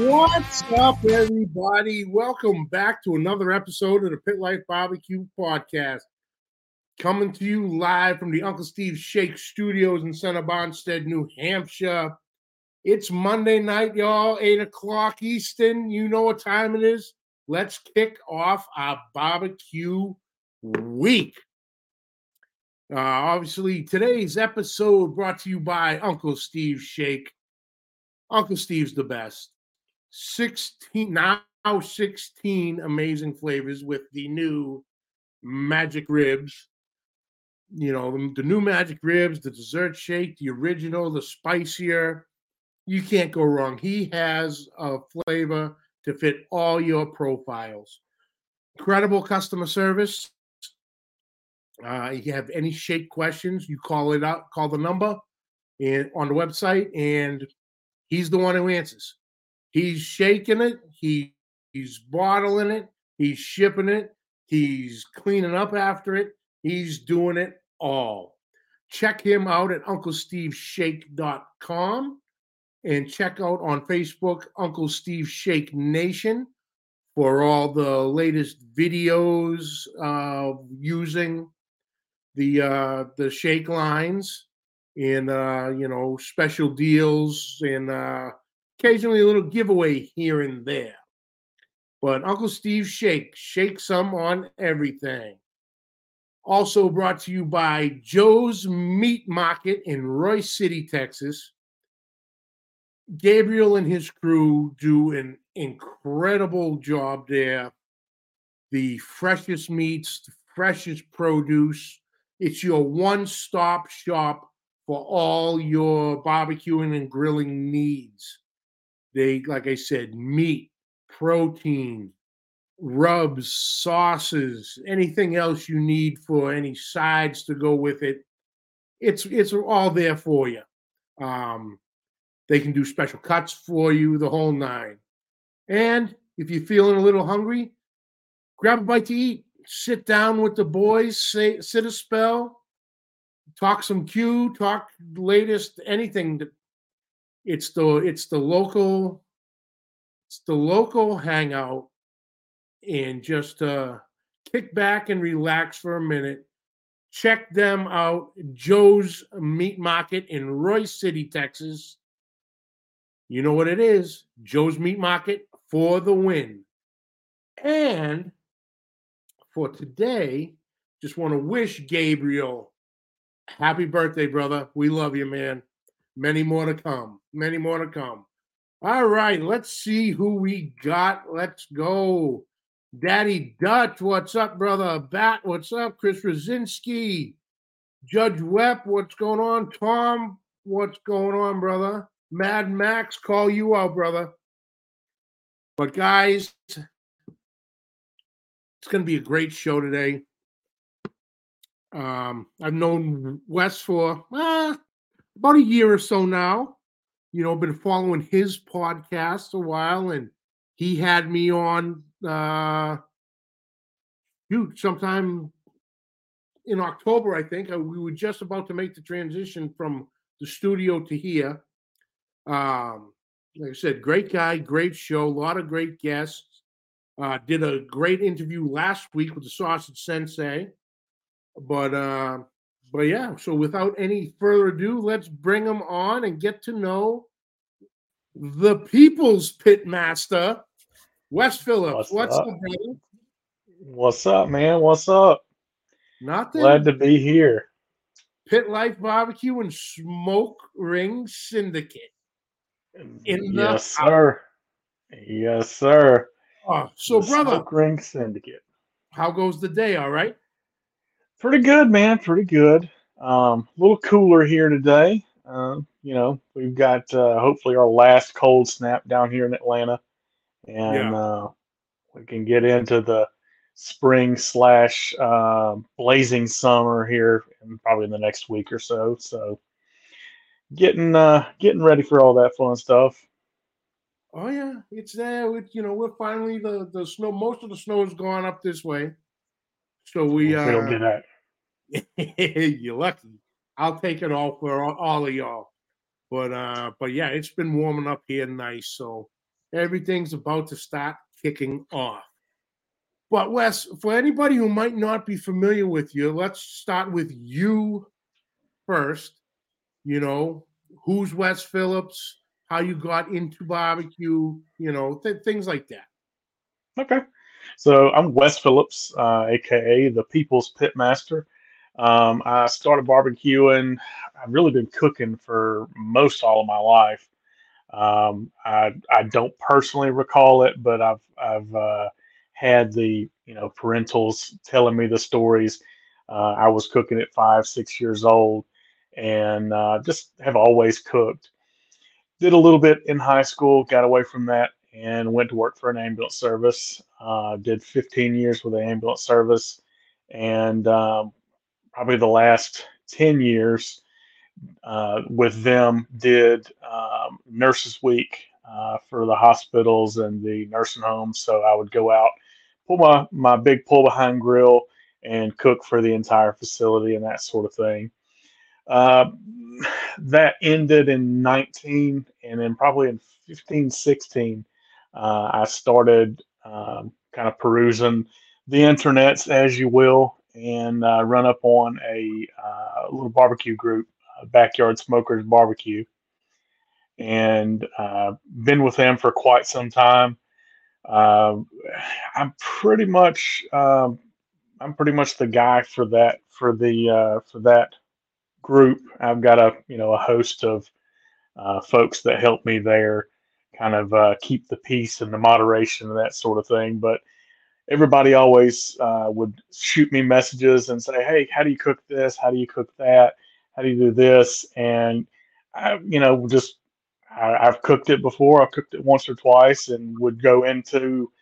What's up, everybody? Welcome back to another episode of the Pit Life Barbecue Podcast. Coming to you live from the Uncle Steve Shake Studios in Center Bonstead, New Hampshire. It's Monday night, y'all, 8 o'clock Eastern. You know what time it is. Let's kick off our barbecue week. Obviously, today's episode brought to you by Uncle Steve Shake. Uncle Steve's the best. 16 amazing flavors with the new magic ribs. You know, the new magic ribs, the dessert shake, the original, the spicier. You can't go wrong. He has a flavor to fit all your profiles. Incredible customer service. If you have any shake questions, you call it out, call the number and on the website, and he's the one who answers. He's shaking it. He's bottling it. He's shipping it. He's cleaning up after it. He's doing it all. Check him out at UncleSteveShake.com and check out on Facebook Uncle Steve Shake Nation for all the latest videos using the shake lines and special deals and occasionally a little giveaway here and there. But Uncle Steve Shake some on everything. Also brought to you by Joe's Meat Market in Royce City, Texas. Gabriel and his crew do an incredible job there. The freshest meats, the freshest produce. It's your one-stop shop for all your barbecuing and grilling needs. They, like I said, meat, protein, rubs, sauces, anything else you need for any sides to go with it. It's all there for you. They can do special cuts for you, the whole nine. And if you're feeling a little hungry, grab a bite to eat. Sit down with the boys, sit a spell, talk some Q, talk latest, anything. It's the local hangout, and just kick back and relax for a minute. Check them out, Joe's Meat Market in Royce City, Texas. You know what it is, Joe's Meat Market for the win. And for today, just want to wish Gabriel happy birthday, brother. We love you, man. Many more to come. Many more to come. All right, let's see who we got. Let's go. Daddy Dutch, what's up, brother? Bat, what's up? Chris Rosinski. Judge Webb, what's going on? Tom, what's going on, brother? Mad Max, call you out, brother. But guys, it's going to be a great show today. I've known Wes for about a year or so now. You know, been following his podcast a while, and he had me on sometime in October, I think. We were just about to make the transition from the studio to here. Like I said, great guy, great show, a lot of great guests. Did a great interview last week with the Sausage Sensei. But yeah, so without any further ado, let's bring him on and get to know the People's Pitmaster, Wes Phillips. What's up, brother? What's up, man? What's up? Nothing. Glad to be here. Pit Life Barbecue and Smoke Ring Syndicate. Yes, sir. Yes, sir. So, the brother, Smoke Ring Syndicate. How goes the day? All right. Pretty good, man. Pretty good. A little cooler here today. We've got hopefully our last cold snap down here in Atlanta, and we can get into the spring / blazing summer here probably in the next week or so. So getting ready for all that fun stuff. Oh yeah, it's there. We're finally the snow. Most of the snow has gone up this way, so we don't get that. You're lucky. I'll take it all for all of y'all. But yeah, it's been warming up here nice. So Everything's about to start kicking off. But Wes, for anybody who might not be familiar with you, let's start with you first. You know, who's Wes Phillips? How you got into barbecue? Things like that. Okay. So I'm Wes Phillips, aka the People's Pitmaster. I started barbecuing. I've really been cooking for most all of my life. I don't personally recall it, but I've had the parentals telling me the stories. I was cooking at 5, 6 years old, and just have always cooked. Did a little bit in high school, got away from that, and went to work for an ambulance service. Did 15 years with the ambulance service, and probably the last 10 years with them did Nurses Week for the hospitals and the nursing homes. So I would go out, pull my big pull behind grill, and cook for the entire facility and that sort of thing. Uh, that ended in 19, and then probably in 15, 16, I started kind of perusing the internets, as you will, and run up on a little barbecue group, Backyard Smokers Barbecue, and been with them for quite some time. Uh, I'm pretty much I'm pretty much the guy for that group. I've got a host of folks that help me there, kind of keep the peace and the moderation and that sort of thing. But everybody always would shoot me messages and say, "Hey, how do you cook this? How do you cook that? How do you do this?" And just I've cooked it before. I've cooked it once or twice, and would go into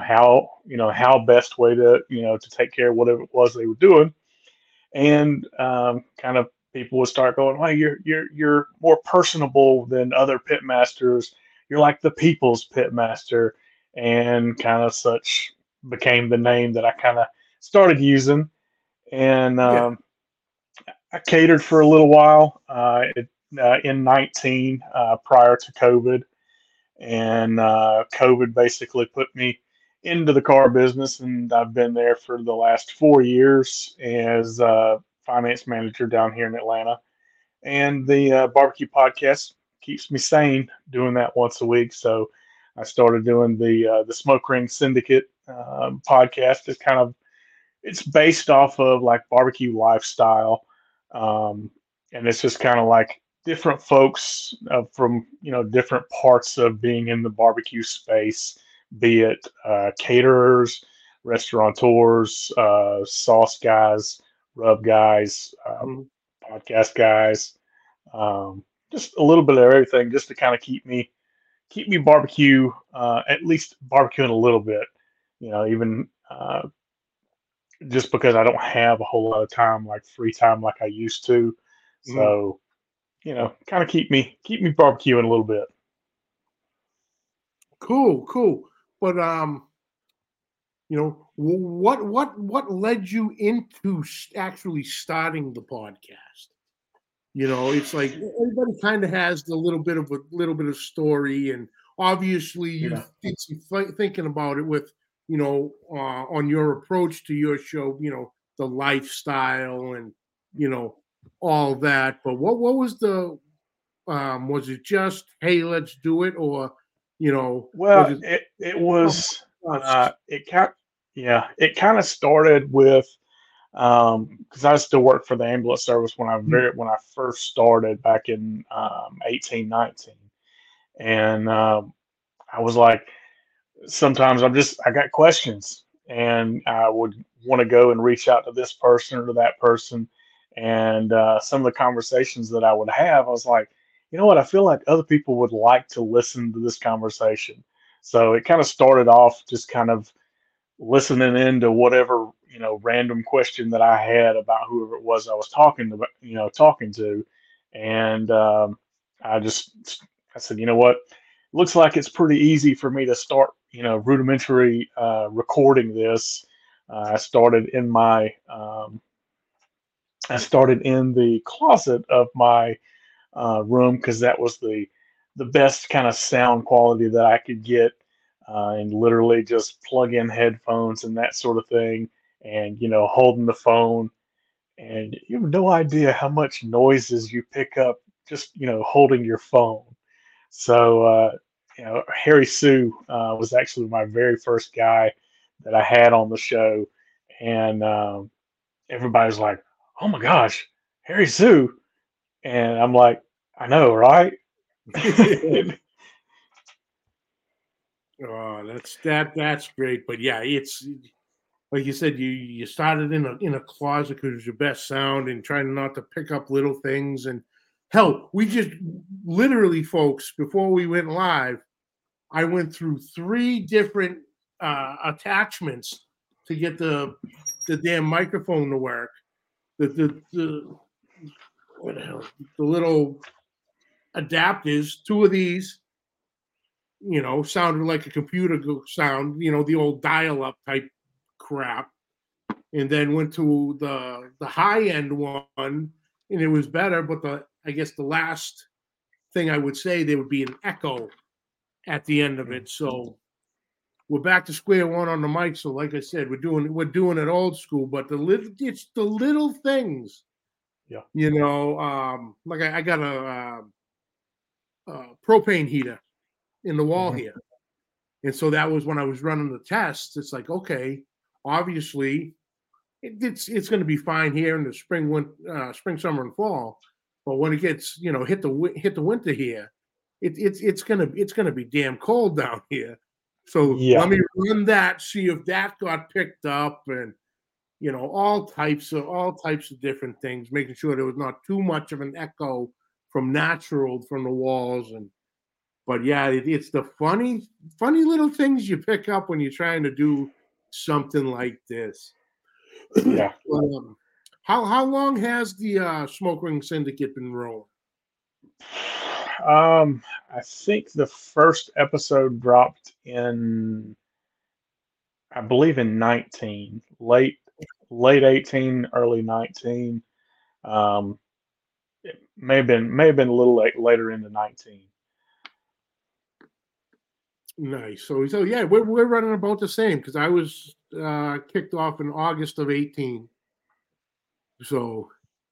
how best way to take care of whatever it was they were doing, and kind of people would start going, "Well, you're more personable than other pit masters. You're like the people's pit master," and kind of such became the name that I kind of started using. And Yeah. I catered for a little while in 19 prior to COVID, and COVID basically put me into the car business, and I've been there for the last 4 years as finance manager down here in Atlanta. And the barbecue podcast keeps me sane doing that once a week. So I started doing the Smoke Ring Syndicate podcast. It's based off of like barbecue lifestyle, um, and it's just kind of like different folks from different parts of being in the barbecue space, be it caterers, restaurateurs, sauce guys, rub guys, Mhm. podcast guys, just a little bit of everything, just to kind of keep me barbecue, at least barbecuing a little bit, even just because I don't have a whole lot of time, like free time, like I used to. Mhm. So, kind of keep me barbecuing a little bit. Cool, cool. But what led you into actually starting the podcast? It's like everybody kind of has a little bit of story, and obviously you Yeah. did some thinking about it with on your approach to your show, the lifestyle and you know all that. But what was was it just, hey, let's do it, or was Well, it it something was else? it kind of started with because I still work for the ambulance service Mm. when I first started back in 18, 19. And I was like, sometimes I got questions, and I would want to go and reach out to this person or to that person. And some of the conversations that I would have, I was like, you know what? I feel like other people would like to listen to this conversation. So it kind of started off just kind of listening into whatever random question that I had about whoever it was I was talking to, and I just I said, you know what, looks like it's pretty easy for me to start rudimentary recording this. I started in my I started in the closet of my room because that was the the best kind of sound quality that I could get, and literally just plug in headphones and that sort of thing, and holding the phone, and you have no idea how much noises you pick up just holding your phone. So Harry Sue was actually my very first guy that I had on the show, and everybody's like, "Oh my gosh, Harry Sue!" And I'm like, "I know, right?" Oh, that's great. But yeah, it's like you said, you started in a closet because it was your best sound and trying not to pick up little things. And hell, we just literally, folks, before we went live, I went through three different attachments to get the damn microphone to work. The what the hell? The little adapters, two of these, sounded like a computer sound, the old dial-up type crap, and then went to the high end one, and it was better. But I guess the last thing I would say there would be an echo at the end of it. So we're back to square one on the mic. So like I said, we're doing it old school, but it's the little things, Yeah. Like I got a propane heater in the wall Mhm. here. And so that was when I was running the tests. It's like, okay, obviously it's going to be fine here in the spring, summer, and fall. But when it gets, hit the winter here, it's gonna be damn cold down here. So Yeah. let me run that, see if that got picked up, and all types of different things, making sure there was not too much of an echo from the walls. And but yeah, it's the funny little things you pick up when you're trying to do something like this. Yeah. um, how long has the Smoke Ring Syndicate been rolling? I think the first episode dropped in, I believe, in 19, late 18, early 19. Um, it may have been a little later into 19. Nice. So yeah, we're running about the same because I was kicked off in August of 18. So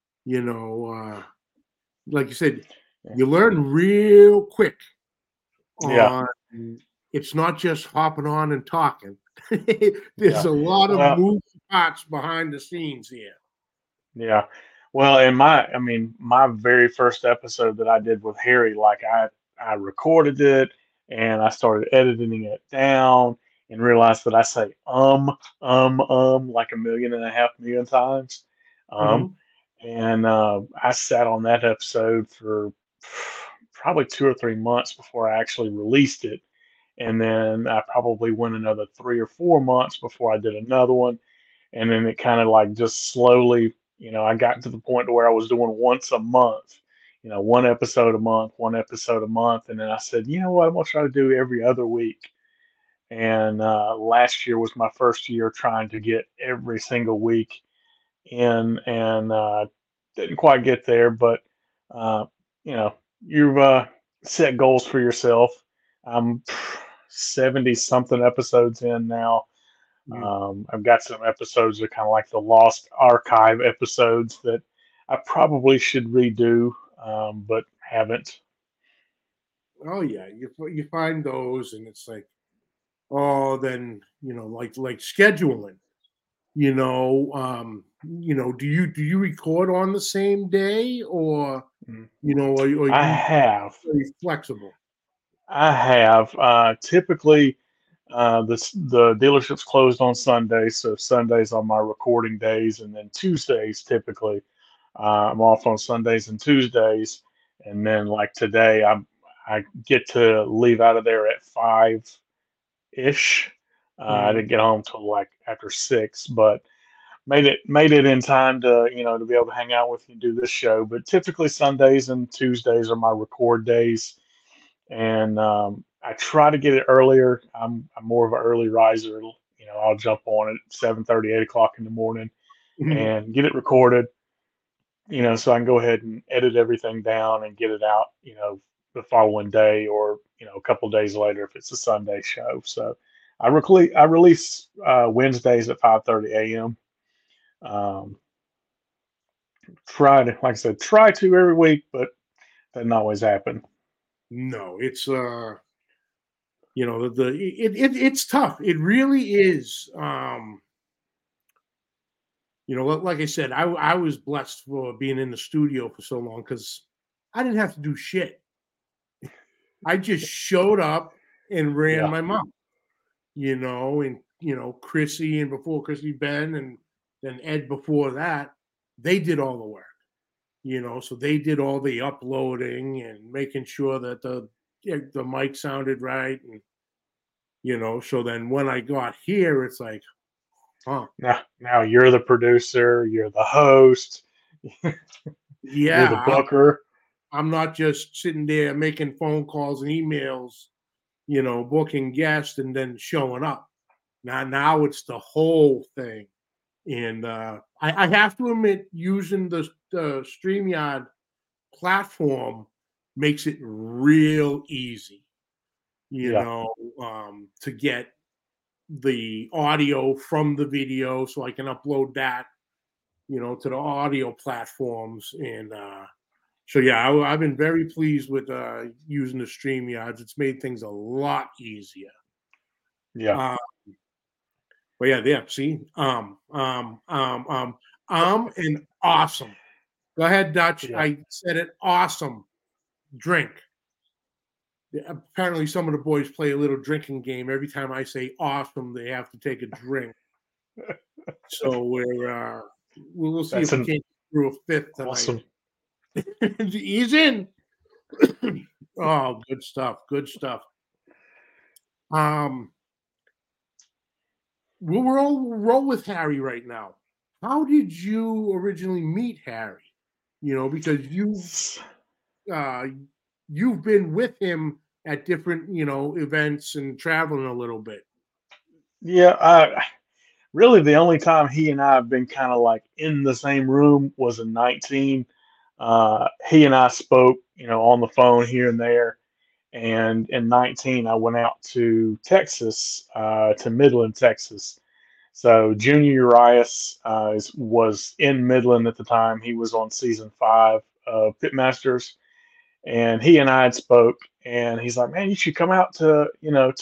like you said, Yeah. you learn real quick Yeah. on. It's not just hopping on and talking. There's Yeah. a lot of Well, moving parts behind the scenes here. yeah. Well, I mean, my very first episode that I did with Harry, like I recorded it and I started editing it down and realized that I say like 1.5 million times. Um, Mhm. and I sat on that episode for probably 2 or 3 months before I actually released it. And then I probably went another 3 or 4 months before I did another one, and then it kind of like just slowly, I got to the point to where I was doing once a month, one episode a month, one episode a month, and then I said, you know what, I'm gonna try to do every other week. And last year was my first year trying to get every single week in, and didn't quite get there, but uh, you've set goals for yourself. I'm 70 something episodes in now. Mhm. I've got some episodes that are kind of like the lost archive episodes that I probably should redo, but haven't. Oh yeah, you find those, and it's like, oh, then like scheduling. Do you record on the same day, or Mm. are I you have. very flexible? I have. Typically, the dealership's closed on Sundays, so Sundays are my recording days, and then Tuesdays typically I'm off on Sundays and Tuesdays, and then like today I get to leave out of there at 5 ish. I Mhm. didn't get home till like after 6, but made it in time to to be able to hang out with you and do this show. But typically Sundays and Tuesdays are my record days, and I try to get it earlier. I'm more of an early riser. I'll jump on at 7:30, 8 o'clock in the morning Mhm. and get it recorded. So I can go ahead and edit everything down and get it out. the following day, or a couple of days later if it's a Sunday show. So I release Wednesdays at 5:30 a.m. Um, try to, like I said, try to every week, but doesn't always happen. No, it's it's tough. It really is. Like I said, I was blessed for being in the studio for so long because I didn't have to do shit. I just showed up and ran Yeah, my mouth, and Chrissy, and before Chrissy, Ben, and then Ed before that, they did all the work. So they did all the uploading and making sure that the mic sounded right, and so then when I got here, it's like, huh, now you're the producer, you're the host, you're the yeah, booker. I'm not just sitting there making phone calls and emails, booking guests and then showing up. Now it's the whole thing. And I have to admit, using the StreamYard platform makes it real easy, Yeah, to get the audio from the video so I can upload that, to the audio platforms. And so, yeah, I've been very pleased with using the StreamYards. It's made things a lot easier. yeah. Uh, but yeah. See, and awesome. Go ahead, Dutch. Yeah. I said it. Awesome. Drink. Yeah, apparently, some of the boys play a little drinking game. Every time I say awesome, they have to take a drink. So we'll see That's if we an can't through a fifth tonight. awesome. He's in. Oh, good stuff. Good stuff. Um, we'll roll with Harry right now. How did you originally meet Harry? Because uh, you've been with him at different events and traveling a little bit. Yeah, really the only time he and I have been kind of like in the same room was in 19. He and I spoke, on the phone here and there. And in 19, I went out to Texas, to Midland, Texas. So Junior Urias was in Midland at the time. He was on season 5 of Pitmasters, and he and I had spoke. And he's like, "Man, you should come out to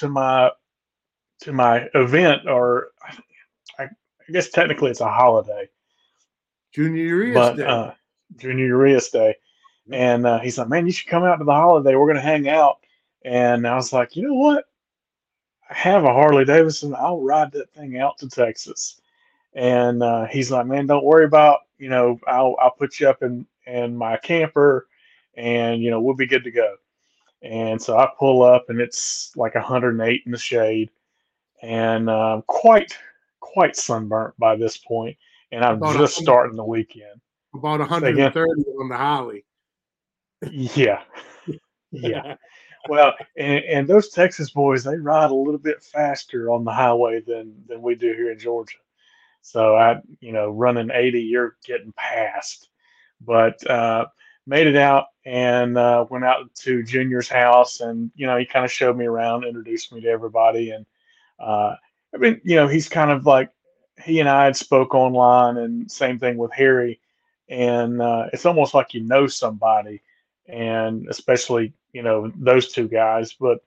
my event, or I guess technically it's a holiday, Junior Urias but Day. Junior Urias Day." And he's like, "Man, you should come out to the holiday. We're gonna hang out." And I was like, "You know what? I have a Harley Davidson. I'll ride that thing out to Texas." And he's like, "Man, don't worry about, I'll put you up in my camper, and we'll be good to go." And so I pull up, and it's like 108 in the shade, and quite sunburnt by this point, and I'm About just 100, starting the weekend. about Say again? 130 on the Holly. Yeah, yeah. Well, and those Texas boys, they ride a little bit faster on the highway than we do here in Georgia. So running 80, you're getting past. But made it out, and went out to Junior's house, and he kind of showed me around, introduced me to everybody, and uh, I mean, he's kind of like, he and I had spoke online, and same thing with Harry, and it's almost like somebody, and especially those two guys. But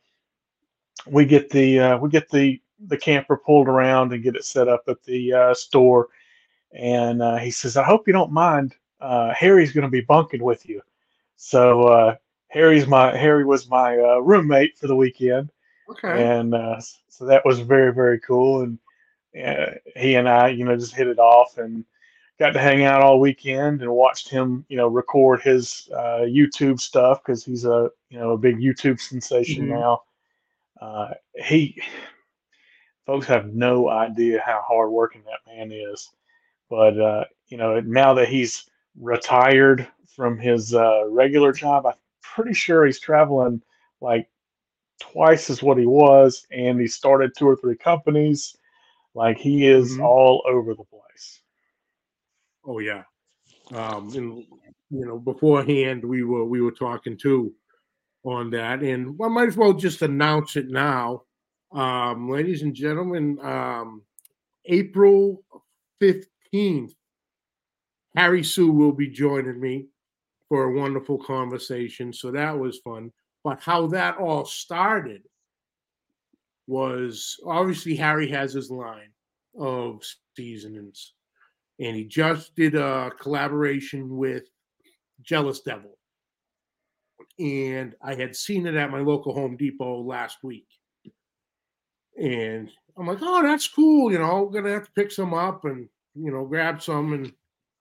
we get the camper pulled around and get it set up at the store, and he says, "I hope you don't mind. Harry's going to be bunking with you." So Harry was my roommate for the weekend, Okay. and so that was very, very cool. And he and I, just hit it off, and got to hang out all weekend, and watched him, record his YouTube stuff, because he's a big YouTube sensation Mhm. now. He Folks have no idea how hardworking that man is. But now that he's retired from his regular job, I'm pretty sure he's traveling like twice as what he was, and he started 2 or 3 companies. Like, he is Mhm. all over the place. Oh yeah. And beforehand we were talking too. on that, and I might as well just announce it now, ladies and gentlemen. April 15th, Harry Sue will be joining me for a wonderful conversation. So that was fun. But how that all started was obviously Harry has his line of seasonings, and he just did a collaboration with Jealous Devil. And I had seen it at my local Home Depot last week. And I'm like, oh, that's cool. I'm going to have to pick some up and, grab some. And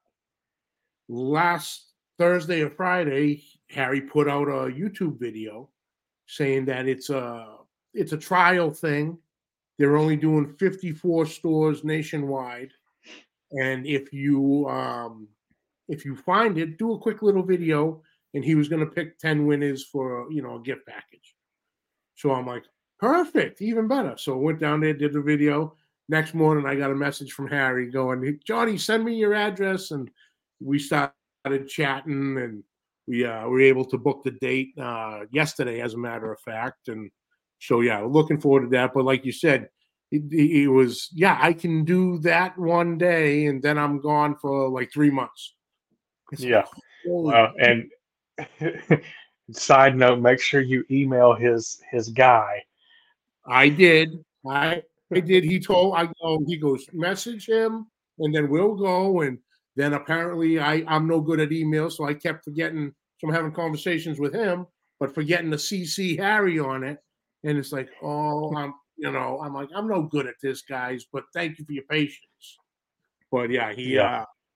last Thursday or Friday, Harry put out a YouTube video saying that it's a trial thing. They're only doing 54 stores nationwide, and if you find it, do a quick little video. And he was going to pick 10 winners for a gift package. So I'm like, perfect, even better. So I went down there, did the video. Next morning, I got a message from Harry going, Johnny, send me your address, and we started chatting, and we were able to book the date yesterday, as a matter of fact. And so, yeah, we're looking forward to that. But like you said, it was, I can do that one day, and then I'm gone for like 3 months. It's like, Yeah. holy. Well, and side note, make sure you email his guy. I did. I did. He goes, message him, and then we'll go. And then apparently I'm no good at email, so I kept forgetting. So I'm having conversations with him, but forgetting to CC Harry on it. And it's like, oh, I'm like, I'm no good at this, guys, but thank you for your patience. But yeah, Yeah.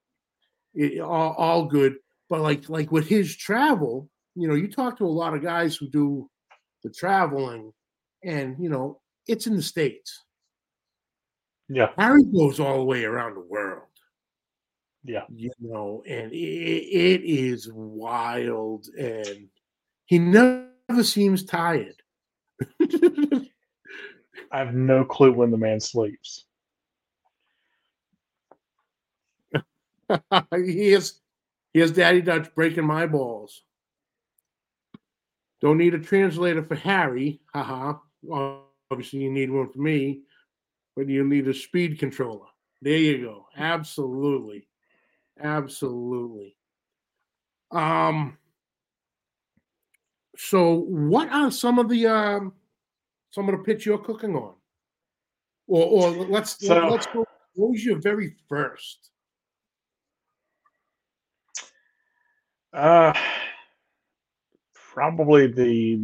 all good. But like with his travel, you talk to a lot of guys who do the traveling, and it's in the States. Yeah. Harry goes all the way around the world, Yeah. and it is wild, and he never seems tired. I have no clue when the man sleeps. he is Daddy Dutch breaking my balls. Don't need a translator for Harry, haha. Obviously, you need one for me, but you need a speed controller. There you go. Absolutely, absolutely. Um. So, what are some of the pits you're cooking on? Or So, let's go. What was your very first? uh, probably the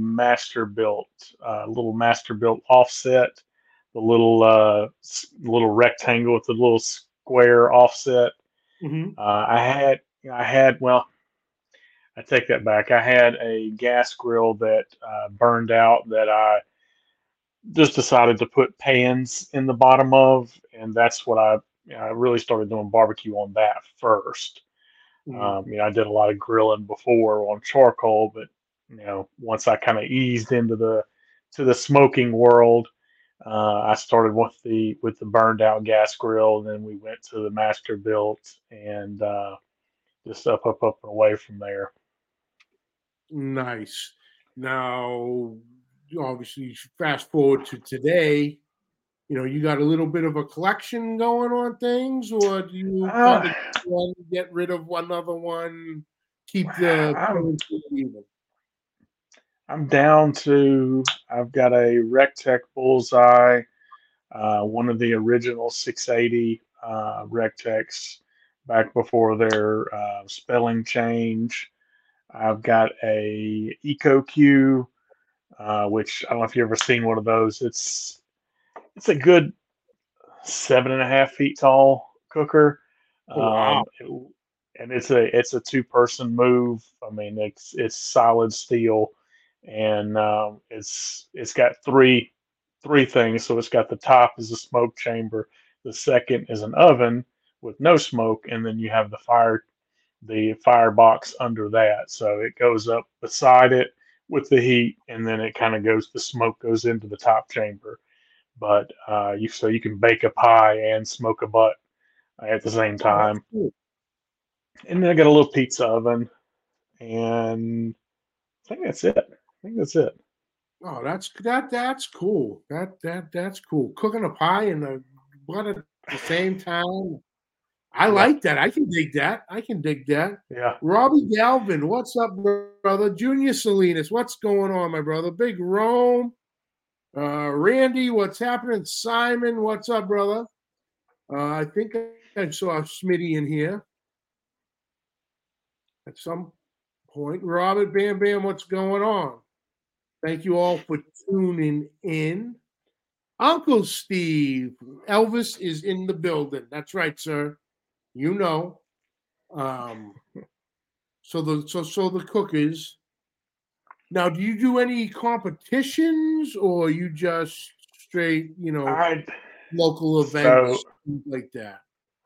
little master built offset, the little rectangle with the little square offset. Mm-hmm. I had, well, I take that back. I had a gas grill that burned out that I just decided to put pans in the bottom of, and that's what I really started doing barbecue on that first. Mm-hmm. I did a lot of grilling before on charcoal, but once I kind of eased into the smoking world, I started with the burned out gas grill, and then we went to the master built, and just up and away from there. Nice. Now, obviously, fast forward to today. You got a little bit of a collection going on things, or do you Uh, kind of want to get rid of one other one, keep the I'm currency even? I'm down to I've got a Rectech Bullseye, one of the original 680 Rectecs back before their spelling change. I've got a EcoQ, which I don't know if you've ever seen one of those. It's a good 7.5 feet tall cooker. Oh, wow. And it's a two-person move. I mean, it's solid steel, and it's got three things. So it's got the top is a smoke chamber, the second is an oven with no smoke, and then you have the firebox under that. So it goes up beside it with the heat, and then it kind of the smoke goes into the top chamber. But you can bake a pie and smoke a butt at the same Oh, that's time. cool. And then I got a little pizza oven, and I think that's it. think that's it. Oh, that's cool. That's cool. Cooking a pie and the butter at the same time. I Yeah, like that. I can dig that. I can dig that. yeah. Robbie Galvin, what's up, brother? Junior Salinas, what's going on, my brother? Big Rome. Randy, what's happening? Simon, what's up, brother? I think I saw Smitty in here at some point. Robert Bam Bam, what's going on? Thank you all for tuning in. Uncle Steve, Elvis is in the building. That's right, sir. You know. Um, so the cookers. Now, do you do any competitions or you just straight, I local so events, things like that?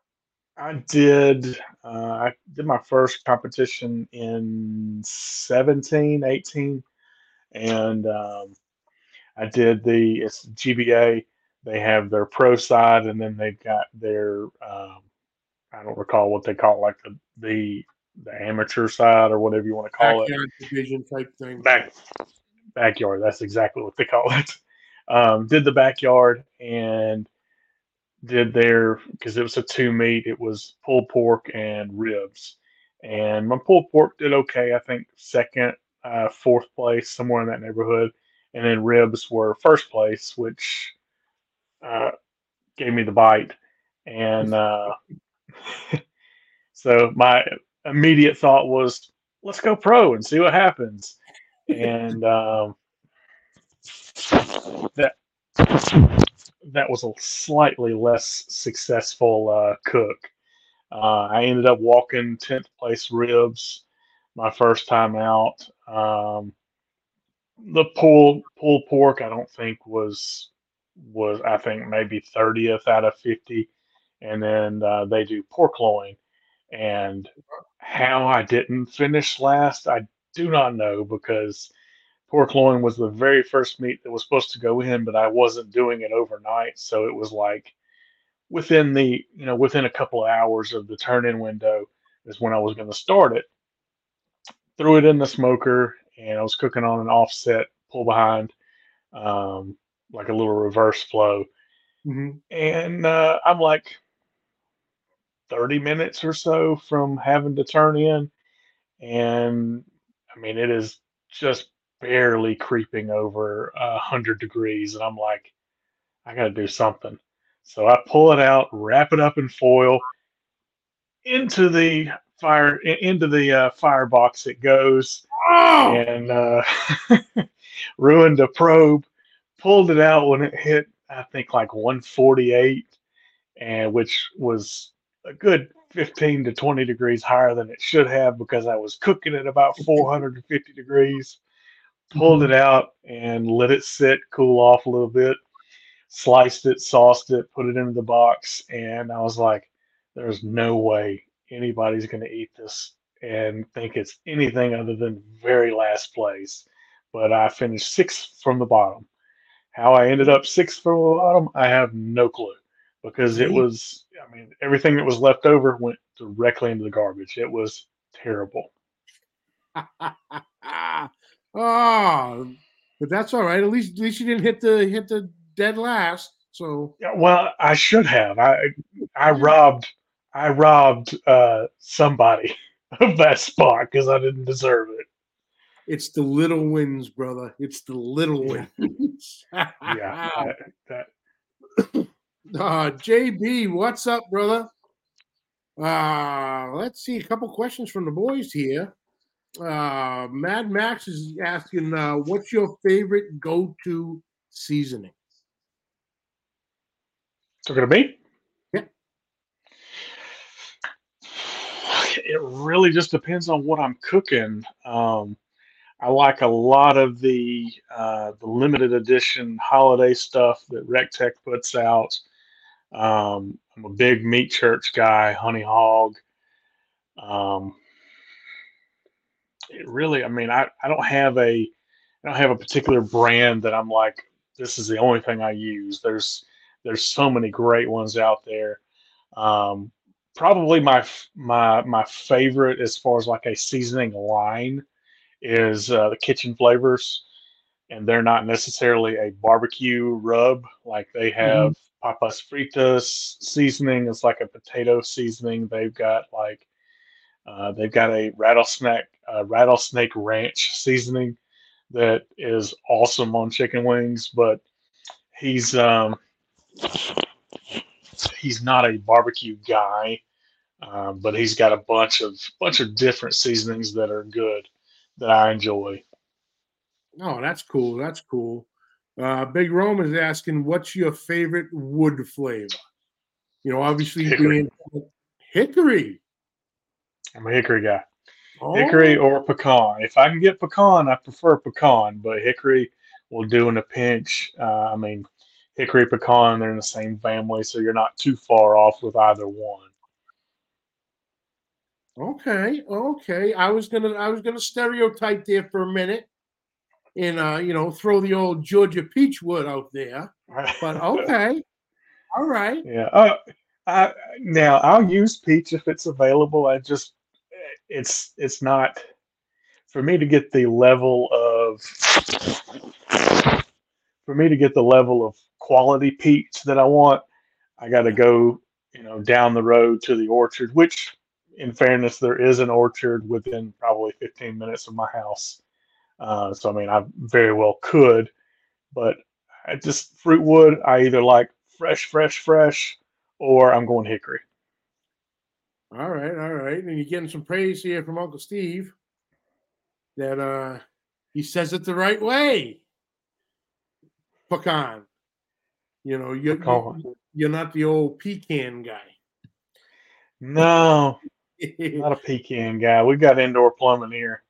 I did my first competition in 17, 18, and I did it's GBA. They have their pro side, and then they've got their I don't recall what they call it, like the amateur side or whatever you want to call it. Backyard division type thing. Back backyard. That's exactly what they call it. Did the backyard and did their because it was a two meat. It was pulled pork and ribs, and my pulled pork did okay. I think second, fourth place, somewhere in that neighborhood, and then ribs were first place, which uh, gave me the bite. And so my immediate thought was, let's go pro and see what happens. And that that was a slightly less successful cook. I ended up walking 10th place ribs my first time out. The pulled pork I don't think was I think maybe 30th out of 50, and then they do pork loin. And how I didn't finish last, I do not know because pork loin was the very first meat that was supposed to go in, but I wasn't doing it overnight, so it was like within a couple of hours of the turn in window is when I was going to start it. Threw it in the smoker, and I was cooking on an offset pull behind, um, like a little reverse flow. Mm-hmm. And I'm like 30 minutes or so from having to turn in. And I mean, it is just barely creeping over 100 degrees. And I'm like, I got to do something. So I pull it out, wrap it up in foil, into the into the firebox it goes, Oh, and ruined a probe. Pulled it out when it hit, I think, like 148, and which was a good 15 to 20 degrees higher than it should have because I was cooking at about 450 degrees. Pulled mhm. it out and let it sit, cool off a little bit. Sliced it, sauced it, put it into the box, and I was like, "There's no way anybody's going to eat this and think it's anything other than very last place." But I finished sixth from the bottom. How I ended up sixth from the bottom, I have no clue because it Hey. was, I mean, everything that was left over went directly into the garbage. It was terrible. Oh, but that's all right. At least you didn't hit the dead last. So Yeah, well, I should have. I yeah, robbed somebody of that spot because I didn't deserve it. it's the little wins, brother. It's the little Yeah, wins. yeah. That JB, what's up, brother? Let's see a couple questions from the boys here. Mad Max is asking, what's your favorite go-to seasoning? talking to me. Yeah. It really just depends on what I'm cooking. I like a lot of the limited edition holiday stuff that RecTech puts out. I'm a big meat church guy, honey hog. Um, it really, I mean, I don't have I don't have a particular brand that I'm like, this is the only thing I use. There's so many great ones out there. Um, Probably my favorite as far as like a seasoning line is the kitchen flavors, and they're not necessarily a barbecue rub. Like they Mhm. have papas fritas seasoning. It's like a potato seasoning. They've got a rattlesnake ranch seasoning that is awesome on chicken wings. But he's um, he's not a barbecue guy, but he's got a bunch of different seasonings that are good that I enjoy. Oh, that's cool. That's cool. Big Rome is asking, what's your favorite wood flavor? Obviously Hickory. being hickory. I'm a hickory guy. Hickory Oh, or pecan. If I can get pecan, I prefer pecan, but hickory will do in a pinch. Hickory pecan, they're in the same family, so you're not too far off with either one. okay, okay. I was gonna stereotype there for a minute and throw the old Georgia peachwood out there. But okay, all right. Yeah. Now I'll use peach if it's available. It's not for me to get the level of quality peach that I want. I got to Yeah. go, down the road to the orchard, which, in fairness, there is an orchard within probably 15 minutes of my house. So I mean, I very well could, but I just fruitwood. I either like fresh, fresh, fresh, or I'm going hickory. All right, all right. And you're getting some praise here from Uncle Steve that he says it the right way. Pecan. You know, you Pecan. you you're not the old pecan guy. No, not a pecan guy. We got indoor plumbing here.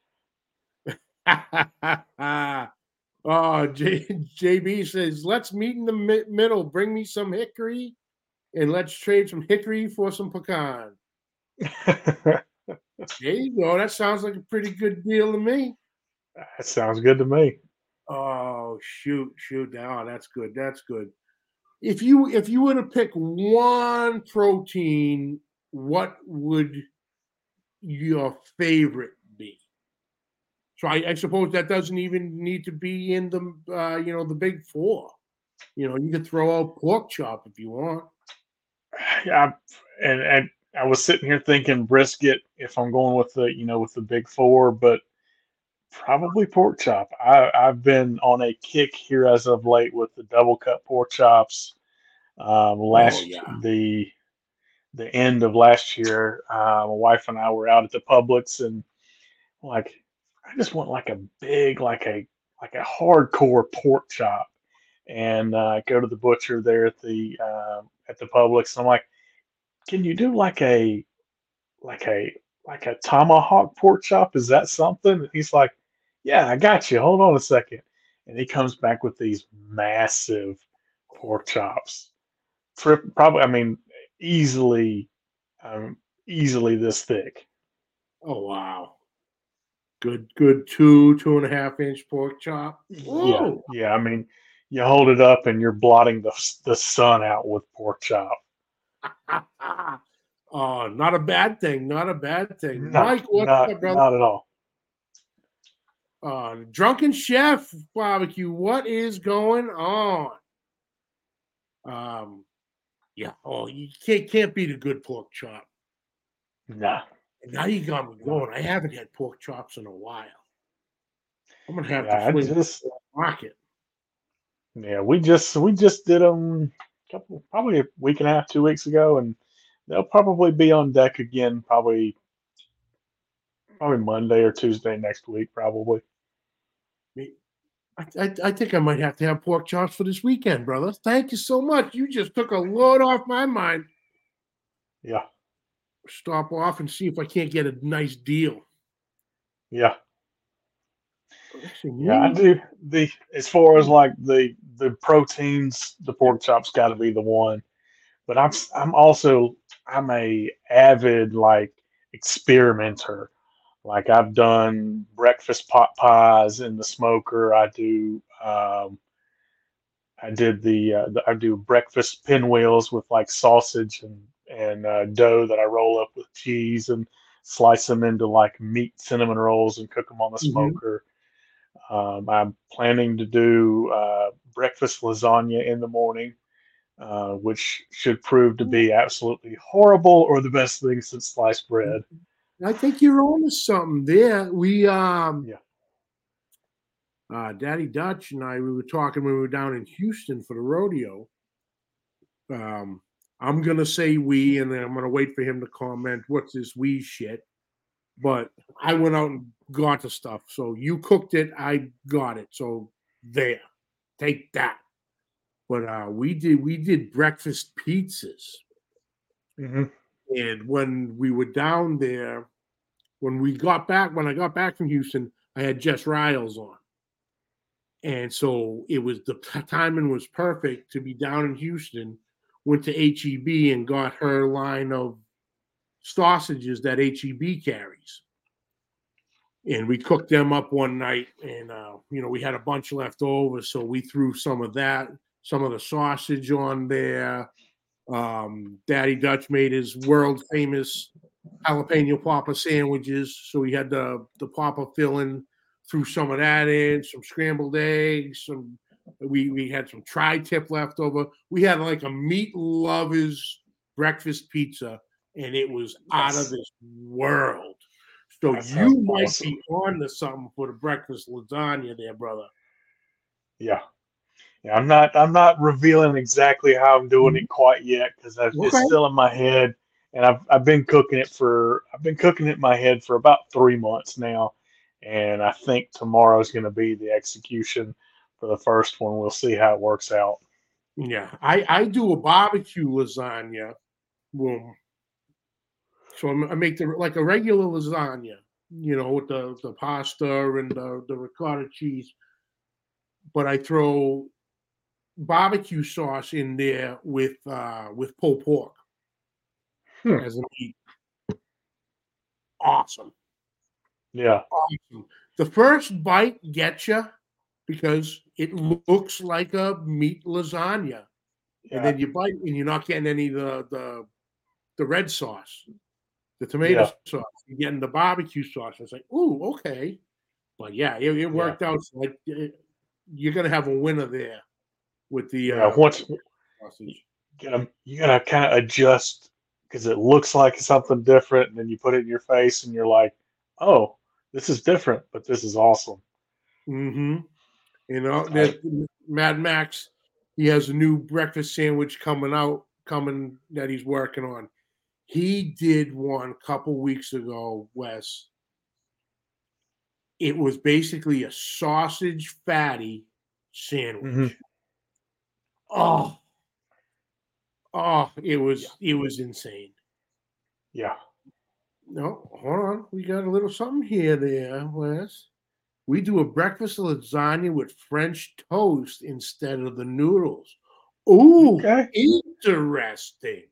Oh, JB says, let's meet in the middle. Bring me some hickory and let's trade some hickory for some pecan. That There you go. That sounds like a pretty good deal to me. sounds good to me. Oh, shoot, shoot. Now that's good. That's good. If you were to pick one protein, what would your favorite be? So I suppose that doesn't even need to be in the big four. You could throw out pork chop if you want. Yeah, and I was sitting here thinking brisket if I'm going with the big four, but probably pork chop. I've been on a kick here as of late with the double cut pork chops. Oh Last yeah. the end of last year, my wife and I were out at the Publix, and like I just want like a big like a hardcore pork chop, and go to the butcher there at the Publix. And I'm like, can you do like a like a tomahawk pork chop? Is that something? And he's like, yeah, I got you. Hold on a second. And he comes back with these massive pork chops. Probably, I mean, easily, um, easily this thick. Oh wow. Good 2.5 inch pork chop. Yeah, Oh, yeah. I mean, you hold it up and you're blotting the sun out with pork chop. oh, not a bad thing. Not a bad thing. Not, Mike, what's not, up, brother? not at all. Drunken Chef Barbecue. What is going on? Um, yeah. Oh, you can't beat a good pork chop. Nah, And now you got me nah. going. I haven't had pork chops in a while. I'm gonna have to Yeah, I swing just to the market. Yeah, we just did them probably a week and a half, 2 weeks ago, and they'll probably be on deck again probably Monday or Tuesday next week, probably. I think I might have to have pork chops for this weekend, brother. Thank you so much. You just took a load off my mind. Yeah, Stop off and see if I can't get a nice deal. yeah, Actually, yeah. I me. do the as far as like the proteins, the Yeah. pork chop's got to be the one. But I'm a avid like experimenter. Like I've done breakfast pot pies in the smoker. I do breakfast pinwheels with like sausage and dough that I roll up with cheese and slice them into like meat cinnamon rolls and cook them on the Hmm. smoker. I'm planning to do breakfast lasagna in the morning, which should prove to be absolutely horrible or the best thing since sliced bread. I think you're on to something there. We Yeah. Daddy Dutch and I, we were talking when we were down in Houston for the rodeo. Um, I'm gonna say we, and then I'm gonna wait for him to comment. What's this we shit? But I went out and got the stuff. So you cooked it, I got it. So there, take that. But we did breakfast pizzas, Hmm. and when we were down there, when I got back from Houston, I had Jess Riles on. And so it was the timing was perfect to be down in Houston. Went to HEB and got her line of sausages that HEB carries, and we cooked them up one night. And we had a bunch left over, so we threw some of that, some of the sausage on there. Daddy Dutch made his world famous jalapeno Papa sandwiches, so we had the Papa filling. Threw some of that in, some scrambled eggs, some we had some tri-tip left over. We had like a meat lovers breakfast pizza, and it was out of That's this world. So that sounds you might awesome. be on to something for the breakfast lasagna there, brother. Yeah. Yeah, I'm not revealing exactly how I'm doing it quite yet because it's Okay. still in my head, and I've been cooking it in my head for about 3 months now, and I think tomorrow's going to be the execution for the first one. We'll see how it works out. Yeah, I do a barbecue lasagna. Boom. So I make like a regular lasagna, with the pasta and the ricotta cheese, but I throw barbecue sauce in there with pulled pork Hmm. as a meat. Awesome, Yeah, awesome. The first bite gets you because it looks like a meat lasagna, and yeah, then you bite and you're not getting any of the red sauce, the tomato yeah, sauce. You're getting the barbecue sauce. It's like, ooh, okay. But yeah, it yeah, worked out. So you're gonna have a winner there with the yeah. Once sausage. you gotta kind of adjust because it looks like something different, and then you put it in your face, and you're like, oh, this is different, but this is awesome. Mm-hmm. I That Mad Max, he has a new breakfast sandwich coming that he's working on. He did one a couple weeks ago, Wes. It was basically a sausage fatty Mhm. sandwich. Oh, oh, it Yeah, was it was insane. yeah. No, hold on. We got a little something here there, Wes. We do a breakfast lasagna with French toast instead of the noodles. Ooh, Okay. interesting.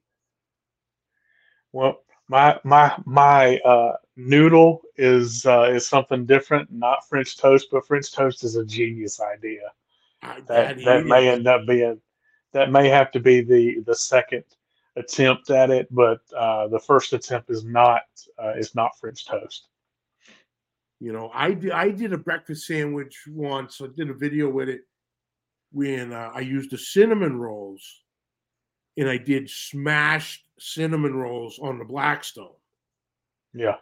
Well, my noodle is something different, not French toast, but French toast is a genius idea. That That that may is. end up being that may have to be the second attempt at it, but the first attempt is not French toast. I did a breakfast sandwich once. I did a video with it when I used the cinnamon rolls, and I did smashed cinnamon rolls on the Blackstone. Yeah.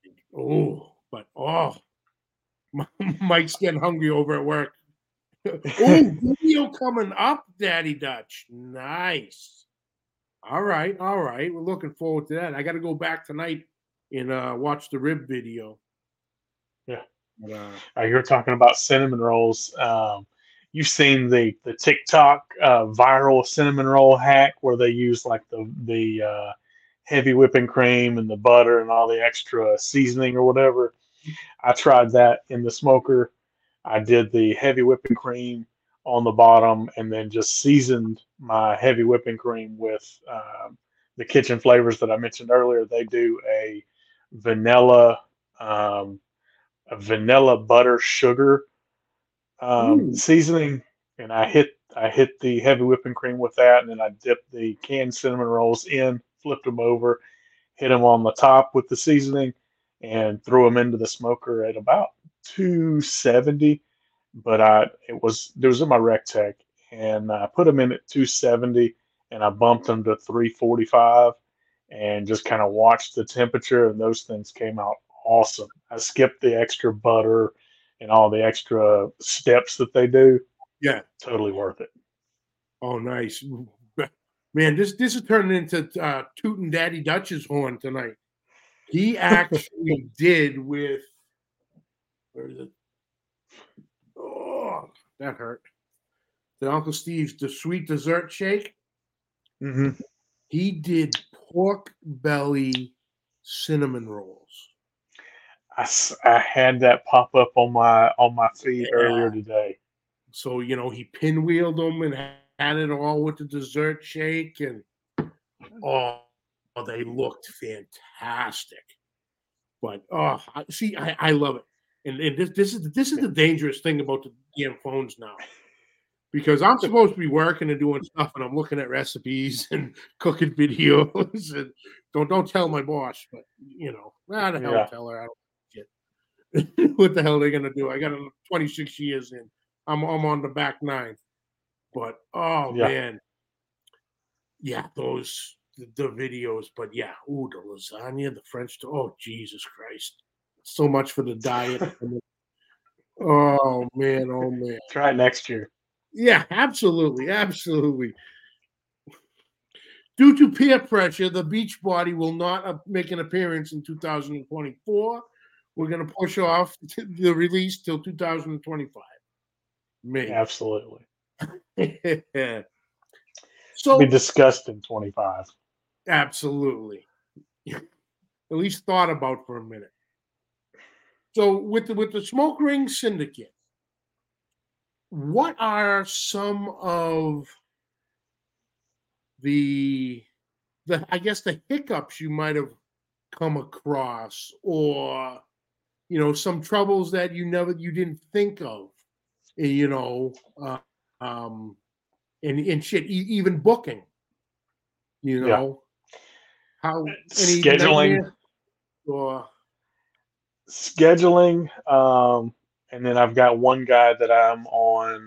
But Mike's getting hungry over at work. Oh, video coming up, Daddy Dutch. Nice. All right. We're looking forward to that. I got to go back tonight and watch the rib video. Yeah. But, You're talking about cinnamon rolls. You've seen the TikTok viral cinnamon roll hack where they use like the heavy whipping cream and the butter and all the extra seasoning or whatever. I tried that in the smoker. I did the heavy whipping cream on the bottom and then just seasoned my heavy whipping cream with the kitchen flavors that I mentioned earlier. They do vanilla. Um, a vanilla butter sugar ooh, seasoning, and I hit the heavy whipping cream with that, and then I dipped the canned cinnamon rolls in, flipped them over, hit them on the top with the seasoning, and threw them into the smoker at about 270. But it was in my rec tech, and I put them in at 270, and I bumped them to 345, and just kind of watched the temperature, and those things came out awesome. I skipped the extra butter and all the extra steps that they do. Yeah. Totally worth it. Oh, nice. Man, this is turning into Tootin' Daddy Dutch's horn tonight. He actually did with, where is it? Oh, that hurt. The Uncle Steve's the sweet dessert shake. Mm-hmm. He did pork belly cinnamon rolls. I had that pop up on my feed earlier today. So, he pinwheeled them and had it all with the dessert shake, and they looked fantastic. But I love it. And this is the dangerous thing about the damn phones now. Because I'm supposed to be working and doing stuff, and I'm looking at recipes and cooking videos, and don't tell my boss, but the hell tell her. I don't shit. What the hell are they gonna do? I got 26 years in. I'm on the back nine. But man. Yeah, those the videos, but yeah, the lasagna, the French oh Jesus Christ. So much for the diet. Oh man. Try it next year. Yeah, absolutely. Due to peer pressure, the Beachbody will not make an appearance in 2024. We're going to push off the release till 2025. Maybe. Absolutely. So be discussed in 25. Absolutely. At least thought about for a minute. So with the Smoke Ring Syndicate, what are some of the I guess the hiccups you might have come across, or some troubles that you didn't think of, and shit, even booking, how any scheduling or scheduling, and then I've got one guy that I'm on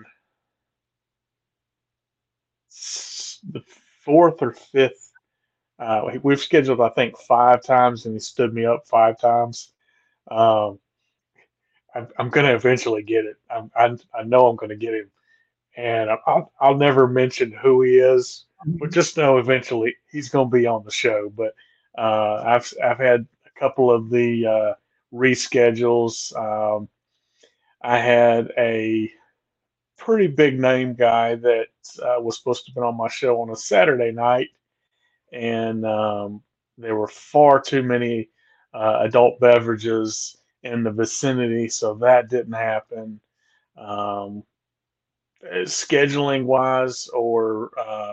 the fourth or fifth. We've scheduled, I think, 5 times, and he stood me up 5 times. I'm going to eventually get it. I know I'm going to get him, and I'll never mention who he is, but just know eventually he's going to be on the show. But I've had a couple of the reschedules. I had a pretty big name guy that was supposed to be on my show on a Saturday night, and there were far too many adult beverages in the vicinity, so that didn't happen. Scheduling wise, or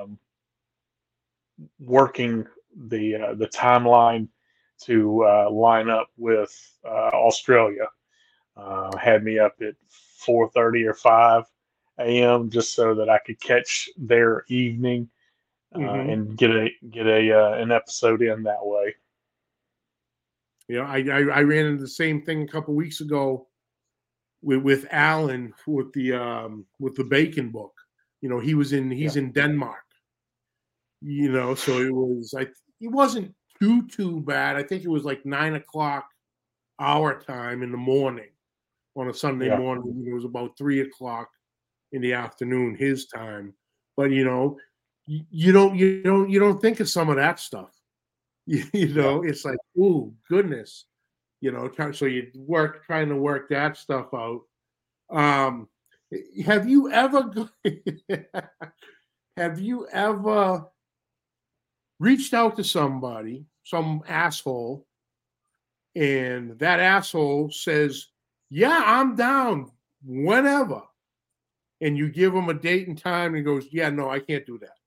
working the timeline to line up with Australia, had me up at 4:30 or 5 a.m. just so that I could catch their evening and get an episode in that way. I ran into the same thing a couple weeks ago with Alan with the bacon book. He's in Denmark. So it was it wasn't too bad. I think it was like 9 o'clock our time in the morning on a Sunday morning. It was about 3 o'clock in the afternoon his time. But you don't think of some of that stuff. It's like, oh goodness, so you trying to work that stuff out. Have you ever reached out to somebody, some asshole, and that asshole says, yeah, I'm down whenever, and you give him a date and time and he goes, yeah, no, I can't do that?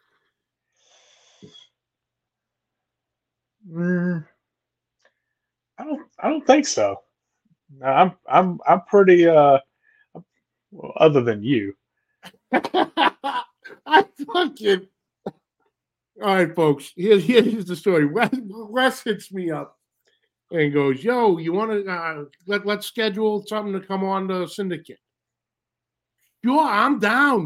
I don't think so. No, I'm pretty well, other than you. I fucking all right, folks. Here's the story. Wes hits me up and goes, "Yo, you want to let's schedule something to come on the syndicate." Sure, I'm down.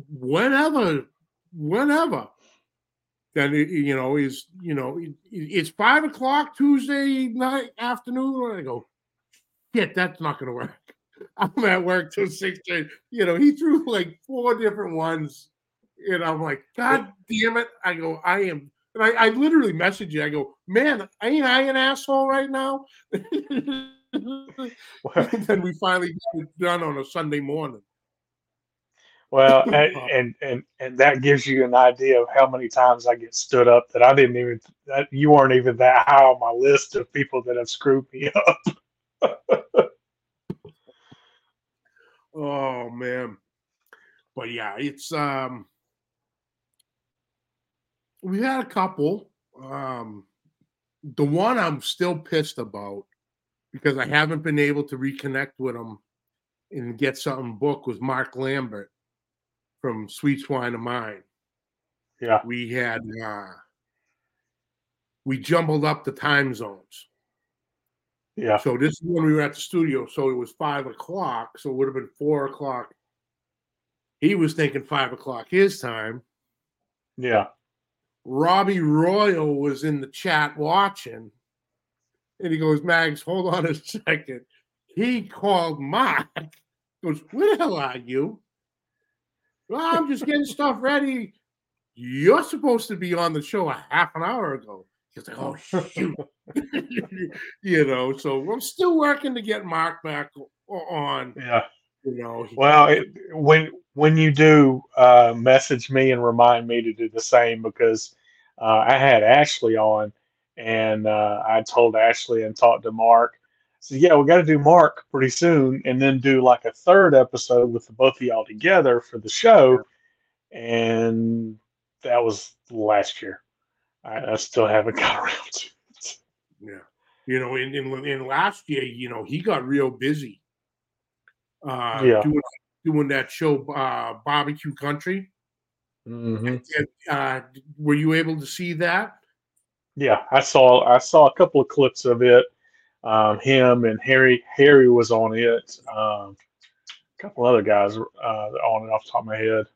Whenever. Then it's 5 o'clock Tuesday night afternoon. And I go, shit, that's not going to work. I'm at work till 6:30. He threw like 4 different ones, and I'm like, God damn it! I go, I am. And I literally message you. I go, man, ain't I an asshole right now? And then we finally got it done on a Sunday morning. Well, and that gives you an idea of how many times I get stood up that I didn't even that you weren't even that high on my list of people that have screwed me up. Oh man. But yeah, it's we had a couple. The one I'm still pissed about because I haven't been able to reconnect with him and get something booked was Mark Lambert from Sweet Swine of Mine. Yeah. We had we jumbled up the time zones. Yeah. So this is when we were at the studio. So it was 5 o'clock. So it would have been 4 o'clock. He was thinking 5 o'clock his time. Yeah. Robbie Royal was in the chat watching. And he goes, Mags, hold on a second. He called Mark. Goes, where the hell are you? Well, I'm just getting stuff ready. You're supposed to be on the show a half an hour ago. He's like, oh, shoot. So I'm still working to get Mark back on. Yeah. Well, when you do message me and remind me to do the same, because I had Ashley on, and I told Ashley and talked to Mark. So yeah, we got to do Mark pretty soon, and then do like a third episode with the both of y'all together for the show. And that was last year. I still haven't got around to it. Yeah, in last year, he got real busy. Doing that show, Barbecue Country. Mm-hmm. Were you able to see that? Yeah, I saw a couple of clips of it. Him and Harry was on it. A couple other guys on it off the top of my head.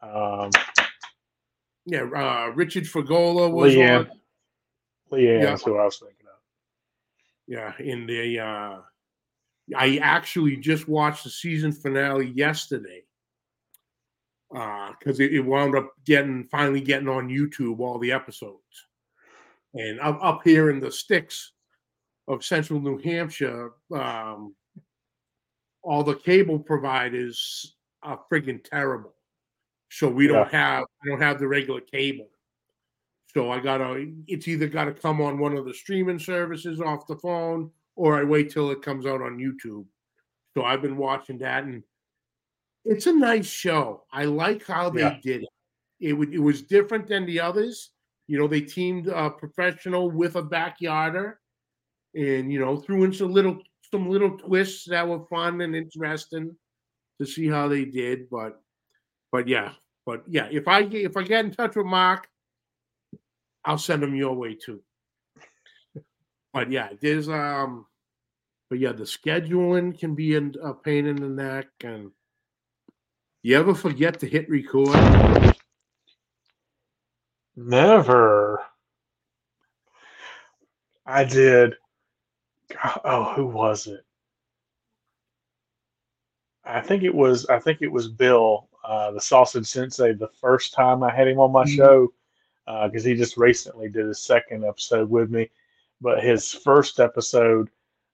Richard Fagola was on. Leanne is who I was thinking of. Yeah, in the I actually just watched the season finale yesterday because it wound up finally getting on YouTube, all the episodes. And up here in the sticks of central New Hampshire, all the cable providers are friggin' terrible. So I don't have the regular cable. So it's either got to come on one of the streaming services off the phone, or I wait till it comes out on YouTube. So I've been watching that, and it's a nice show. I like how they did it. It was different than the others. They teamed a professional with a backyarder, and threw in some little twists that were fun and interesting to see how they did. But yeah, if I get in touch with Mark, I'll send him your way too. But yeah, there's the scheduling can be a pain in the neck. And you ever forget to hit record? Never. I did. Oh, who was it? I think it was Bill, the Sausage Sensei, the first time I had him on my show, because he just recently did his second episode with me. But his first episode,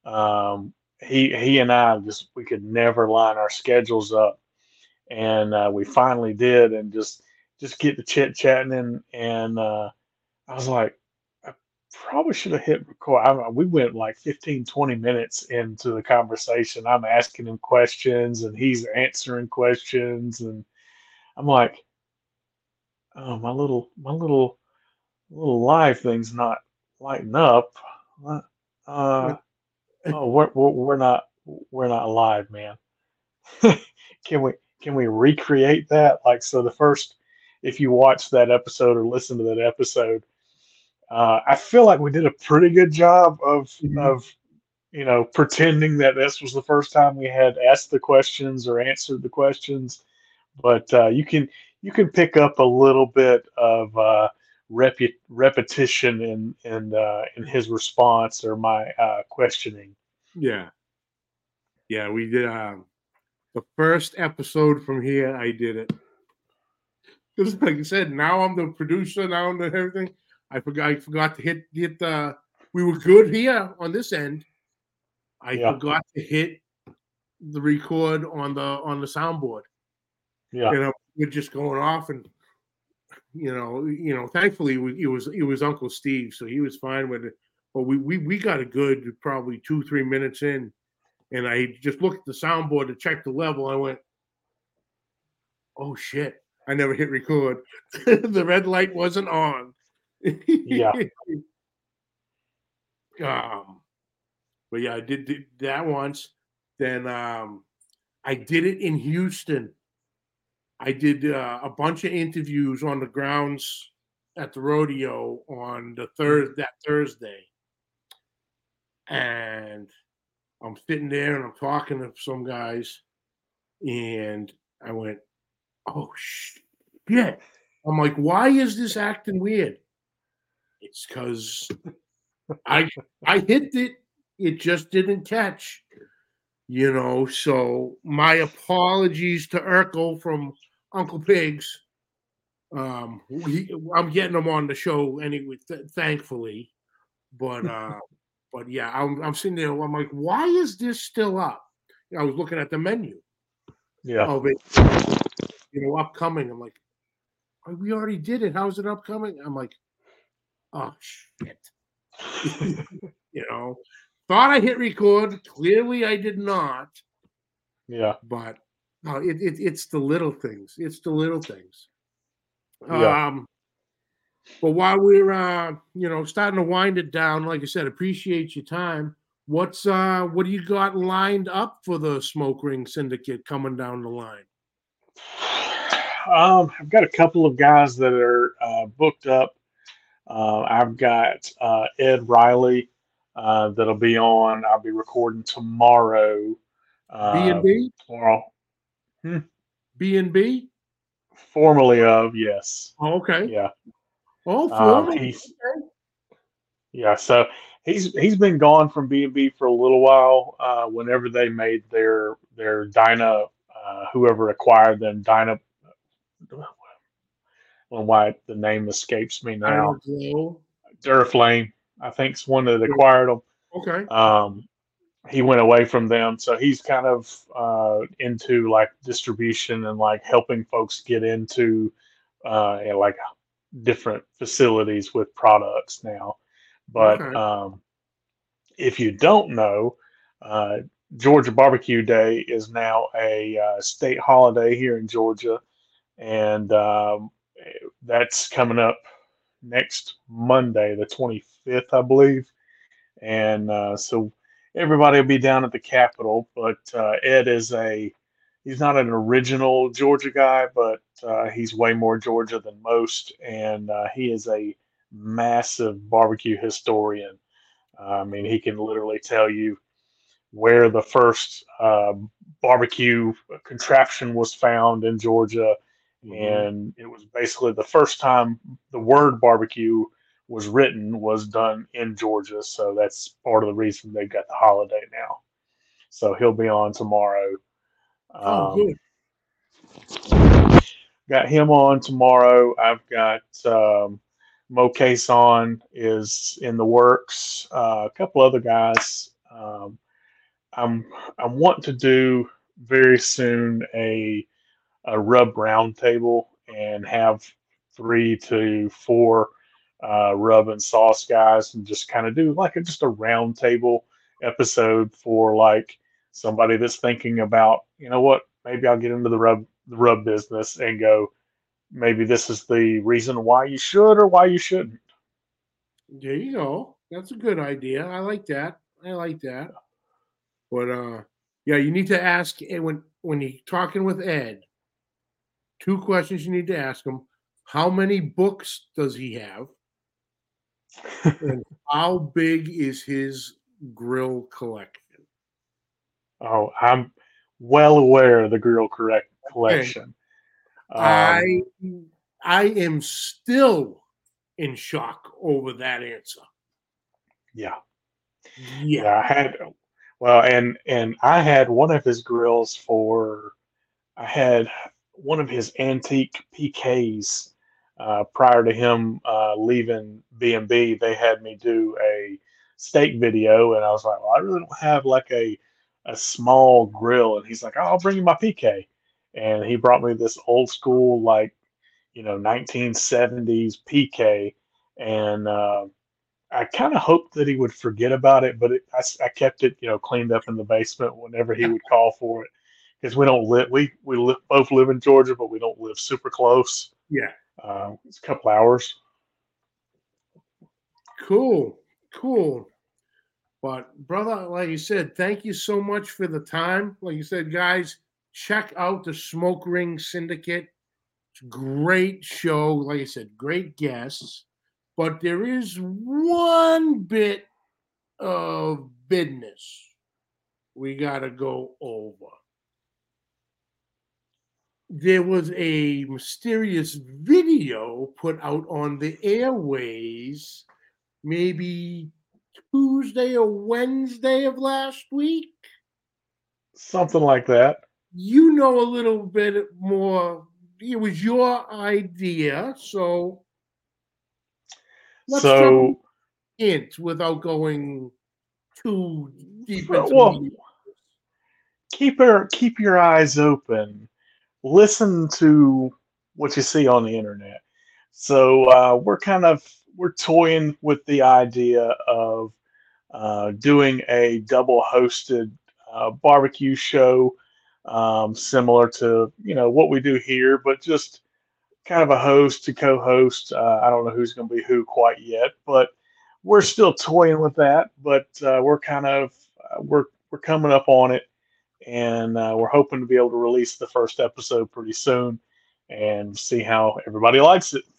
he and I we could never line our schedules up, and we finally did, and just get the chit chatting, and I was like, I probably should have hit record. We went like 15, 20 minutes into the conversation. I'm asking him questions, and he's answering questions, and I'm like, oh, my little live thing's not lighting up. Oh, we're not live, man. Can we recreate that? Like, so if you watch that episode or listen to that episode, I feel like we did a pretty good job of Mhm. of pretending that this was the first time we had asked the questions or answered the questions. But you can pick up a little bit of repetition in his response or my questioning. Yeah. Yeah, we did, the first episode from here, I did it. Because like I said, now I'm the producer, now I'm the everything. I forgot to hit the we were good here on this end. I Yeah, forgot to hit the record on the soundboard. yeah, We're just going off and thankfully it was Uncle Steve, so he was fine with it. But we got a good probably 2-3 minutes in, and I just looked at the soundboard to check the level. I went, "Oh shit! I never hit record. The red light wasn't on." yeah. um, but yeah, I did that once. Then I did it in Houston. I did a bunch of interviews on the grounds at the rodeo on that Thursday, and I'm sitting there and I'm talking to some guys, and I went, "Oh shit!" I'm like, "Why is this acting weird?" It's because I I hit it, it just didn't catch. So my apologies to Urkel from Uncle Pigs. I'm getting him on the show anyway, thankfully. But yeah, I'm sitting there. I'm like, why is this still up? I was looking at the menu Yeah. of it, upcoming. I'm like, "Oh, we already did it. How's it upcoming?" I'm like, oh shit. you know, Thought I hit record. Clearly, I did not. Yeah. But no, it's the little things. It's the little things. Yeah. Um, but while we're starting to wind it down, like I said, appreciate your time. What do you got lined up for the Smoke Ring Syndicate coming down the line? I've got a couple of guys that are booked up. I've got Ed Riley that'll be on. I'll be recording tomorrow. B Uh, and B, tomorrow, hmm, B&B. formerly of yes, Oh, okay. yeah. Oh, formerly. He's Yeah, so he's been gone from B&B for a little while. Whenever they made their Dyna, whoever acquired them, Dyna, I don't know why the name escapes me I now. don't know. Duraflame, I think's one that acquired them. Okay. Um, he went away from them, so he's kind of into like distribution and like helping folks get into like different facilities with products now. But Okay. if you don't know, uh, Georgia Barbecue Day is now a state holiday here in Georgia, and that's coming up next Monday, the 25th, I believe. And so everybody will be down at the Capitol, but Ed is he's not an original Georgia guy, but he's way more Georgia than most, and he is a massive barbecue historian. I mean, he can literally tell you where the first barbecue contraption was found in Georgia. Hmm. And it was basically the first time the word barbecue was written was done in Georgia. So that's part of the reason they've got the holiday now. So he'll be on tomorrow. Oh, Um, good. got him on tomorrow. I've got Mo Cason is in the works. A couple other guys. I'm I'm wanting to do very soon a rub roundtable and have 3 to 4 rub and sauce guys and just kind of do like just a roundtable episode for like somebody that's thinking about, what, maybe I'll get into the rub business and go, maybe this is the reason why you should or why you shouldn't. There you go. That's a good idea. I like that. I like that. But yeah, you need to ask when you're talking with Ed. 2 questions you need to ask him: how many books does he have? And how big is his grill collection? Oh, I'm well aware of the grill correct Okay. collection. I I am still in shock over that answer. Yeah, Yeah. yeah, I had well, and I had one of his grills for I had one of his antique PKs prior to him leaving B&B. They had me do a steak video, and I was like, well, I really don't have like a small grill. And he's like, oh, I'll bring you my PK. And he brought me this old school, like, 1970s PK. And I kind of hoped that he would forget about it, but I kept it, cleaned up in the basement whenever he would call for it because we don't live both live in Georgia, but we don't live super close. Yeah. It's a couple hours. Cool. Cool. But brother, like you said, thank you so much for the time. Like you said, guys, check out the Smoke Ring Syndicate. It's a great show. Like I said, great guests. But there is one bit of business we got to go over. There was a mysterious video put out on the airways maybe Tuesday or Wednesday of last week. Something like that. You know a little bit more. It was your idea, so let's jump So, in without going too deep into well, media. keep your eyes open. Listen to what you see on the internet. So we're toying with the idea of doing a double hosted barbecue show, similar to what we do here, but just kind of a host to co-host. I don't know who's going to be who quite yet, but we're still toying with that. But we're coming up on it, and we're hoping to be able to release the first episode pretty soon, and see how everybody likes it.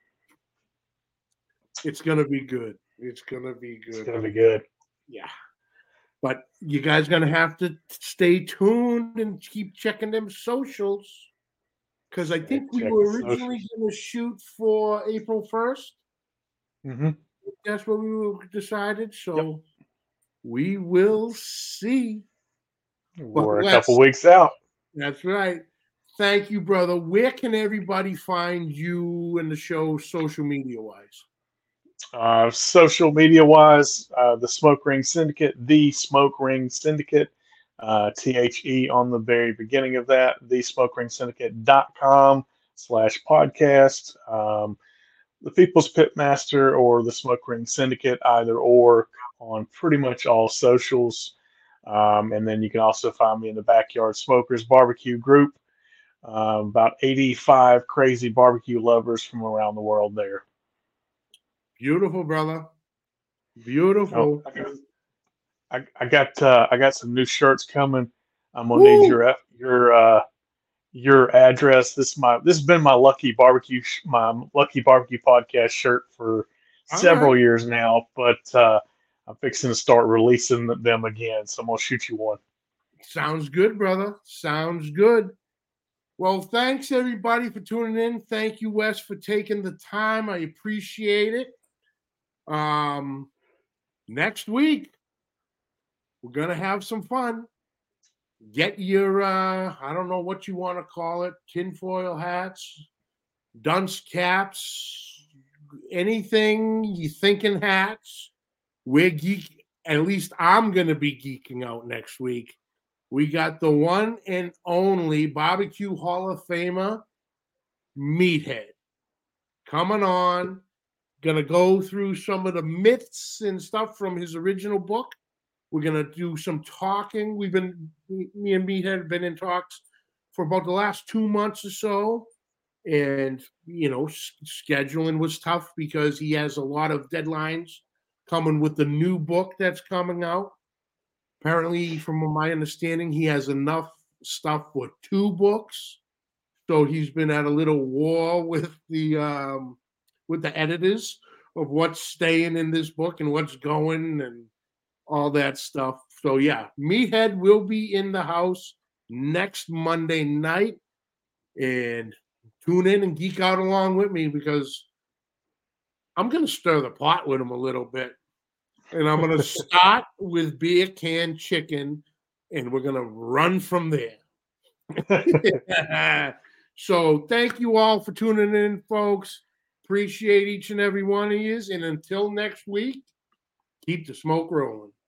It's gonna be good. It's gonna be It's good. going to be good. Yeah. But you guys gonna have to stay tuned and keep checking them socials. Because I think we Check the were originally socials. gonna shoot for April 1st. Hmm. That's what we decided. Yep. So we will see. But We're a couple weeks out. that's right. Thank you, brother. Where can everybody find you and the show social media wise? Social media wise, the Smoke Ring Syndicate, the Smoke Ring Syndicate, THE on the very beginning of that, thesmokeringsyndicate.com/podcast. The People's Pitmaster or the Smoke Ring Syndicate, either or, on pretty much all socials. And then you can also find me in the Backyard Smokers Barbecue group. About 85 crazy barbecue lovers from around the world there. Beautiful, brother. Oh, Beautiful. I got some new shirts coming. I'm gonna need Woo! your address. This has been my lucky barbecue podcast shirt for All right. several years now, but I'm fixing to start releasing them again. So I'm gonna shoot you one. Sounds good, brother. Sounds good. Well, thanks everybody for tuning in. Thank you, Wes, for taking the time. I appreciate it. Next week, we're gonna have some fun. Get your I don't know what you want to call it, tinfoil hats, dunce caps, anything you thinking hats. We're geek. At least I'm gonna be geeking out next week. We got the one and only Barbecue Hall of Famer Meathead coming on. Gonna go through some of the myths and stuff from his original book. We're gonna do some talking. Me and Meathead have been in talks for about the last 2 months or so, and scheduling was tough because he has a lot of deadlines coming with the new book that's coming out. Apparently, from my understanding, he has enough stuff for 2 books. So he's been at a little war with the editors of what's staying in this book and what's going and all that stuff. So yeah, Meathead will be in the house next Monday night, and tune in and geek out along with me because I'm going to stir the pot with him a little bit. And I'm going to start with beer can chicken, and we're going to run from there. So thank you all for tuning in, folks. Appreciate each and every one of you. And until next week, keep the smoke rolling.